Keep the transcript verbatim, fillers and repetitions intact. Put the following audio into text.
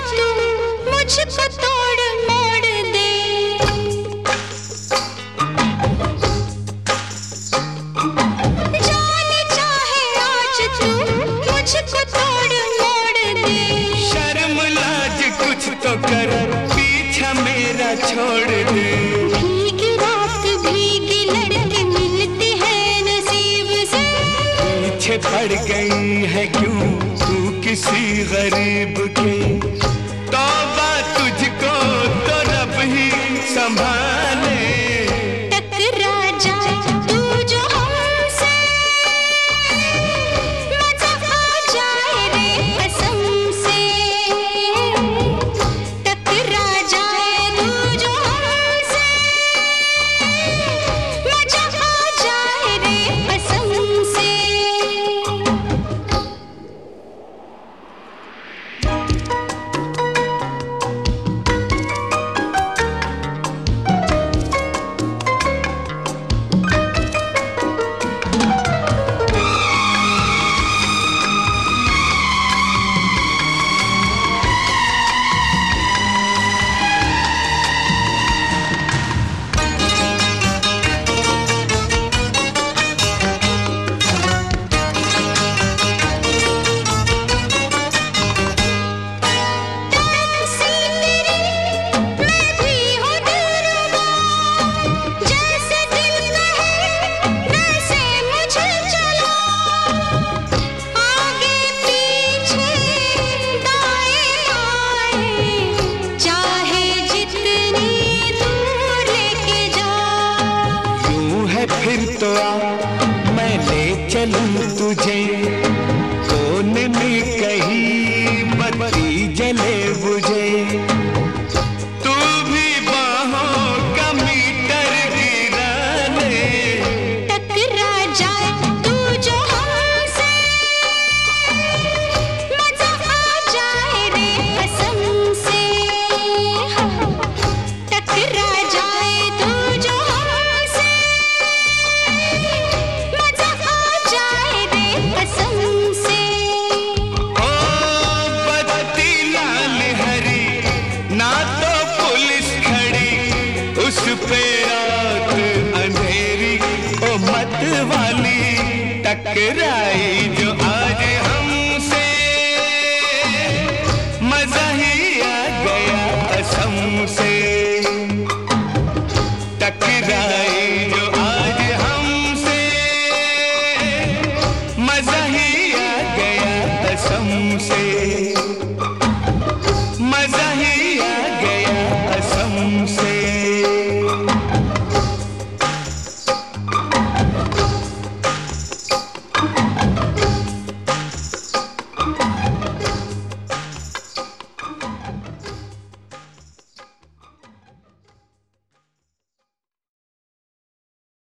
तू मुझको तोड़ मोड़ दे, जाने चाहे आज तू मुझको तोड़ मोड़ दे। शर्म लाज कुछ तो कर, पीछा मेरा छोड़ दे। भीगी रात भीगी लड़के मिलते हैं नसीब से, पीछे पड़ गई है क्यों तू किसी गरीब के। तौबा तुझको तो रब ही संभाले। टकरा जाए तू जो हमसे, मजा आ जाए रे कसम से। टकरा जाए तू जो हमसे, मजा आ जाए रे कसम से। फिर तो आ मैं ले चलूं तुझे, कोने में कहीं बत्ती जले बुझे। तू भी बाहों का मीटर गिरा ले। टकरा जाए तू जो हमसे, मजा आ जाए रे कसम से। टकरा जाए तू जो हमसे, मजा आ जाए रे कसम से। ओ बत्ती लाल हरी ना तो पुलिस खड़ी, उस पे रात अंधेरी ओ मत वाली टकराई।